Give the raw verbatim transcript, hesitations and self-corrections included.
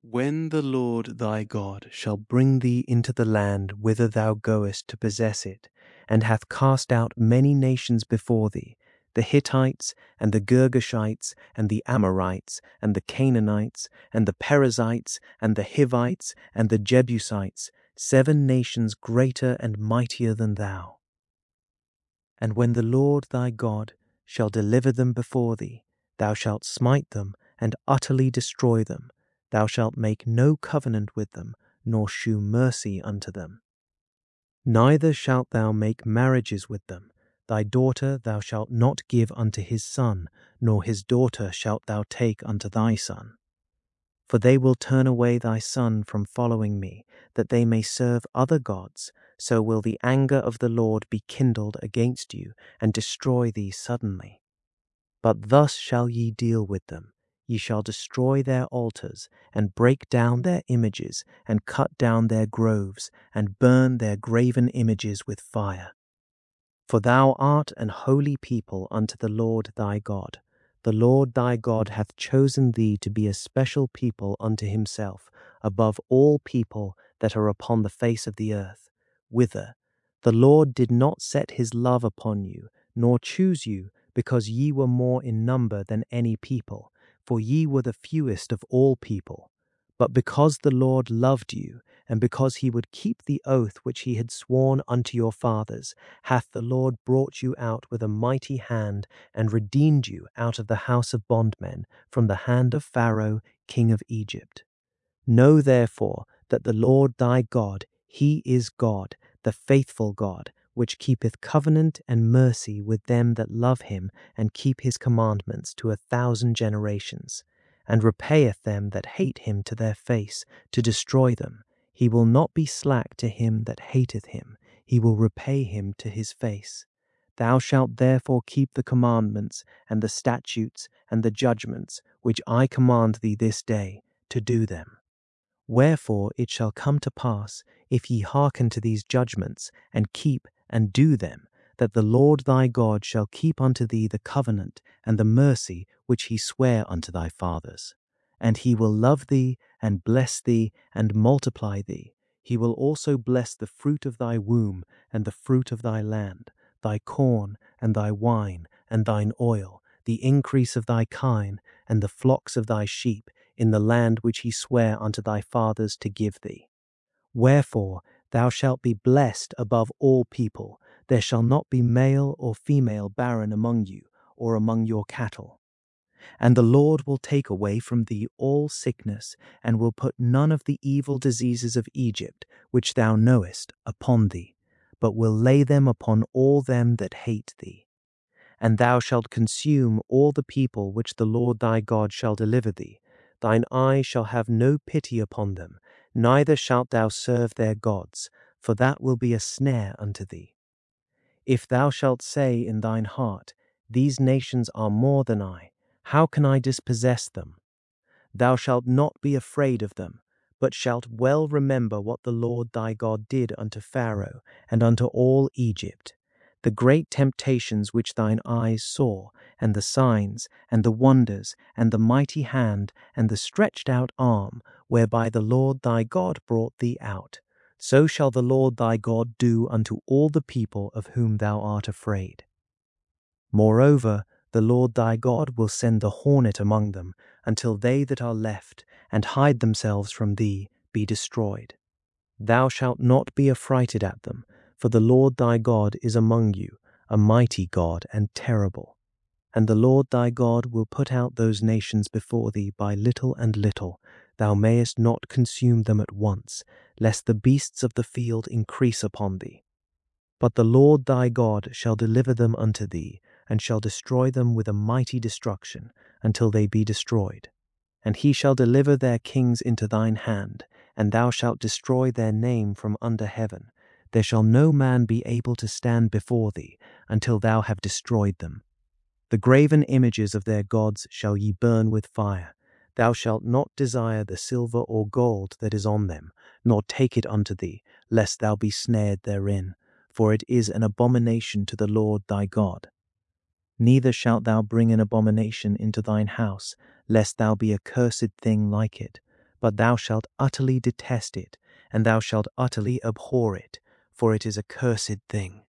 When the Lord thy God shall bring thee into the land whither thou goest to possess it, and hath cast out many nations before thee, the Hittites, and the Girgashites, and the Amorites, and the Canaanites, and the Perizzites, and the Hivites, and the Jebusites, seven nations greater and mightier than thou. And when the Lord thy God shall deliver them before thee, thou shalt smite them and utterly destroy them. Thou shalt make no covenant with them, nor shew mercy unto them. Neither shalt thou make marriages with them. Thy daughter thou shalt not give unto his son, nor his daughter shalt thou take unto thy son. For they will turn away thy son from following me, that they may serve other gods. So will the anger of the Lord be kindled against you, and destroy thee suddenly. But thus shall ye deal with them. Ye shall destroy their altars, and break down their images, and cut down their groves, and burn their graven images with fire. For thou art an holy people unto the Lord thy God. The Lord thy God hath chosen thee to be a special people unto himself, above all people that are upon the face of the earth, whither the Lord did not set his love upon you, nor choose you, because ye were more in number than any people, for ye were the fewest of all people. But because the Lord loved you, and because he would keep the oath which he had sworn unto your fathers, hath the Lord brought you out with a mighty hand, and redeemed you out of the house of bondmen, from the hand of Pharaoh king of Egypt. Know therefore that the Lord thy God, he is God, the faithful God, which keepeth covenant and mercy with them that love him and keep his commandments to a thousand generations, and repayeth them that hate him to their face, to destroy them. He will not be slack to him that hateth him, he will repay him to his face. Thou shalt therefore keep the commandments, and the statutes, and the judgments, which I command thee this day, to do them. Wherefore it shall come to pass, if ye hearken to these judgments, and keep and do them, that the Lord thy God shall keep unto thee the covenant and the mercy which he sware unto thy fathers. And he will love thee, and bless thee, and multiply thee. He will also bless the fruit of thy womb, and the fruit of thy land, thy corn, and thy wine, and thine oil, the increase of thy kine, and the flocks of thy sheep, in the land which he sware unto thy fathers to give thee. Wherefore thou shalt be blessed above all people. There shall not be male or female barren among you, or among your cattle. And the Lord will take away from thee all sickness, and will put none of the evil diseases of Egypt, which thou knowest, upon thee, but will lay them upon all them that hate thee. And thou shalt consume all the people which the Lord thy God shall deliver thee. Thine eye shall have no pity upon them, neither shalt thou serve their gods, for that will be a snare unto thee. If thou shalt say in thine heart, These nations are more than I, how can I dispossess them? Thou shalt not be afraid of them, but shalt well remember what the Lord thy God did unto Pharaoh and unto all Egypt, the great temptations which thine eyes saw, and the signs, and the wonders, and the mighty hand, and the stretched out arm, whereby the Lord thy God brought thee out. So shall the Lord thy God do unto all the people of whom thou art afraid. Moreover, the Lord thy God will send the hornet among them, until they that are left, and hide themselves from thee, be destroyed. Thou shalt not be affrighted at them, for the Lord thy God is among you, a mighty God and terrible. And the Lord thy God will put out those nations before thee by little and little. Thou mayest not consume them at once, lest the beasts of the field increase upon thee. But the Lord thy God shall deliver them unto thee, and shall destroy them with a mighty destruction, until they be destroyed. And he shall deliver their kings into thine hand, and thou shalt destroy their name from under heaven. There shall no man be able to stand before thee, until thou have destroyed them. The graven images of their gods shall ye burn with fire. Thou shalt not desire the silver or gold that is on them, nor take it unto thee, lest thou be snared therein, for it is an abomination to the Lord thy God. Neither shalt thou bring an abomination into thine house, lest thou be a cursed thing like it, but thou shalt utterly detest it, and thou shalt utterly abhor it, for it is a cursed thing.